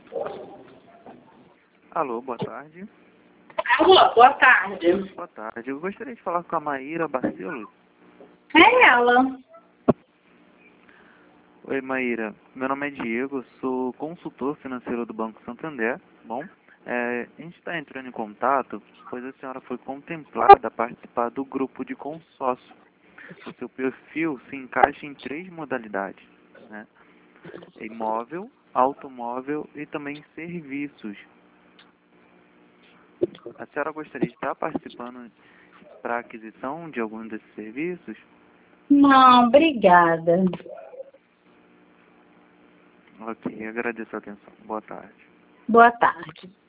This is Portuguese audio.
Alô, boa tarde. Alô, boa tarde. Boa tarde. Eu gostaria de falar com a Maíra Bacilos. É ela. Oi, Maíra. Meu nome é Diego, sou consultor financeiro do Banco Santander. Bom, a gente está entrando em contato, pois a senhora foi contemplada a participar do grupo de consórcio. O seu perfil se encaixa em 3 modalidades, né? Imóvel, automóvel e também serviços. A senhora gostaria de estar participando para aquisição de algum desses serviços? Não, obrigada. Ok, agradeço a atenção. Boa tarde. Boa tarde.